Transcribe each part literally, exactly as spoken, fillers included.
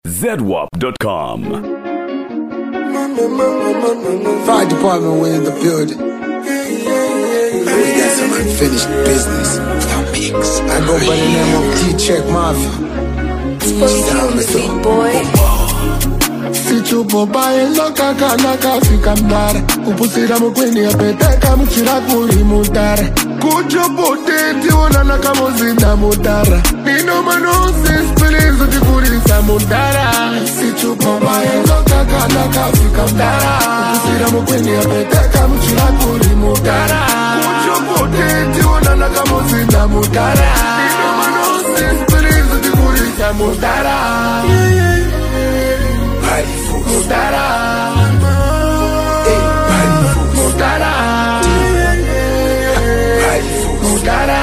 Z W A P dot com. Fire department, we're in the building. We got some unfinished business. I go by the name of D-Check Mafia. Exposing the big boy. Sichupo bae loka kanaka fika mdara Kupusira mkwini ya peteka mchira kuri mudara Kuchopo teti wanana kamo zina mudara Nino manosi spilizo tikurisa mudara Sichupo bae loka kanaka fika mdara Kupusira mkwini ya peteka mchira kuri mudara Kuchopo teti wanana kamo zina mudara Nino manosi spilizo tikurisa mudara Mudara, Mudara, Mudara.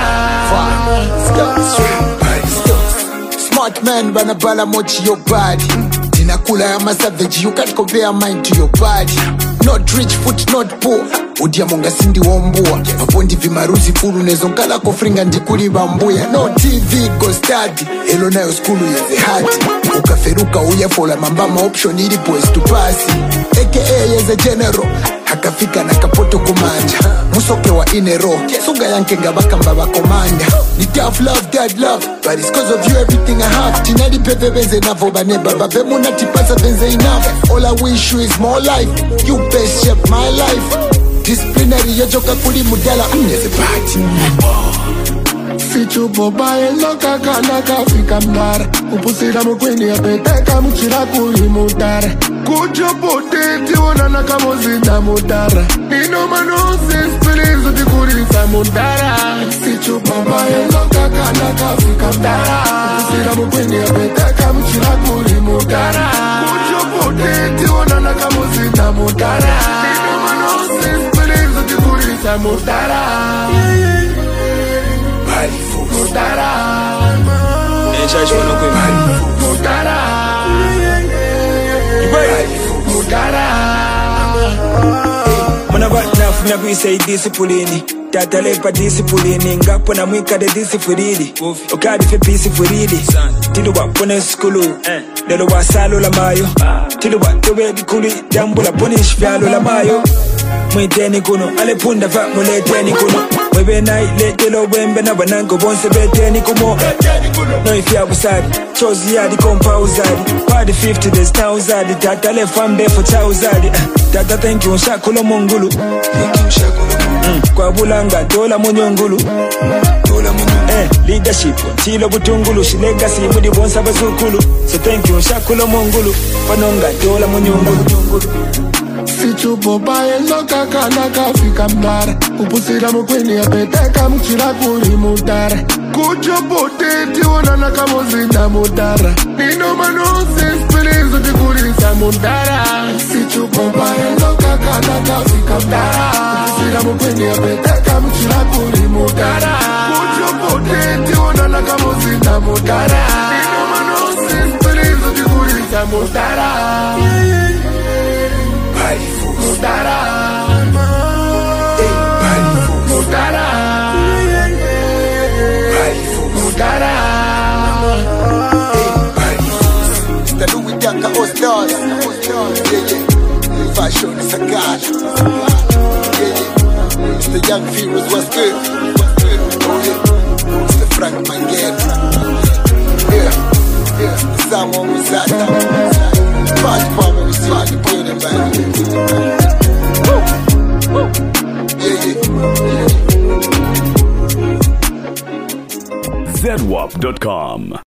Smart man, banabala mochi your body. Tinakula ya savage, you can't compare mine to your body. Not rich, foot not poor. Udia monga sindi wombua Mapondi vimaruzi furu nezonkala kofringa ndikuri bambuya No T V go study Elo nayo skulu yeze hati Ukaferuka uyafola mambama option ili boys to pasi A K A yeze general Hakafika na kapoto kumanja Musoke wa inero Sunga yanke ngabaka mbaba komanda Ni tough love, dead love But it's cause of you everything I have Tinali pepe benze navo baneba Babe muna tipasa benze enough All I wish you is more life You best shape my life Disciplinary yojoka kuli mudala mnyeze party Sichupo bae loka kanaka fika mdara Upusira mkwini ya peteka mchira kuli mudara Kuchopo teti wanana kamo zina mudara Nino manosi spilizo tikurisa mudara Sichupo bae loka kanaka fika mdara Upusira mkwini ya peteka mchira kuli mudara Kuchopo teti wanana kamo zina mudara Nino manosi Mudara, Mudara, Mudara, Mudara. Mana vatna funa kuisei disipulini Tata lepa disipulini Ngapo na mwika de disipulini Okadi fe disipulini Tilu wa pone skulu Lelo wa salo la mayo Tilu wa tewe kikuli Jambu la pone shfialo la mayo Mwiteni kuno Alepunda va muleteni kuno Webe na iletelo wembe na banango Bonse beteni kumo No ifya busadi Chozi yadi kompa uzadi Party fifty days na uzadi Tata le fambe for cha uzadi Tata thank you Nshakula mungulu Thank you Nshakula mungulu Kwa bulanga dola munyongulu Dola munyongulu Eh leadership Tilo butungulu Shilegacy mudi bonsa bazukulu So thank you Nshakula mungulu Panonga dola munyongulu Sichupo bae loka kanaka fika mdara Upusira mkwini ya peteka mchira kuri mudara Kuchopo teti wanana kamo zina mudara Nino manosi spilizo tikurisa mudara Sichupo bae loka kanaka fika mdara Upusira mkwini ya peteka mchira kuri mudara Kuchopo teti wanana kamo zina mudara Nino manosi spilizo tikurisa mudara Mudara, Mudara, Mudara. The Louis Daka All-Stars. Yeah, yeah. Fashion is a god. Yeah, yeah. It's the young heroes, what's good? Oh, yeah. It's the Frank Mangel. Yeah, yeah. The someone was at that. Party Palmer, we see the building, man. Z W A P dot com.